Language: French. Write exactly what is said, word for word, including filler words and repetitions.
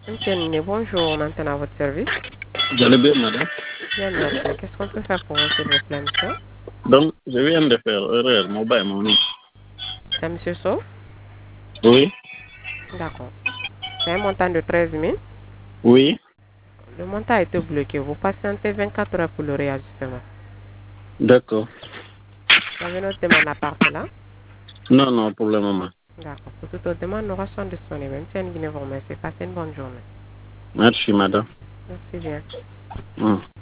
Monsieur Nene, bonjour, maintenant à votre service. Vous allez bien, madame? Bien, merci. Qu'est-ce qu'on peut faire pour vous, s'il vous plaît, monsieur? Donc, je viens de faire erreur, mon bail, mon nom. C'est monsieur Sauf? Oui, D'accord. C'est un montant de treize mille. oui, Le montant a été bloqué. Vous patientez vingt-quatre heures pour le réajustement. d'accord. Vous avez notre demande à part cela? Non, non, pour le moment. D'accord. Pour toute autre demande, nous restons disponibles. Monsieur Nene, vous remercie. Passez une bonne journée. Merci, madame. Merci bien. Hum.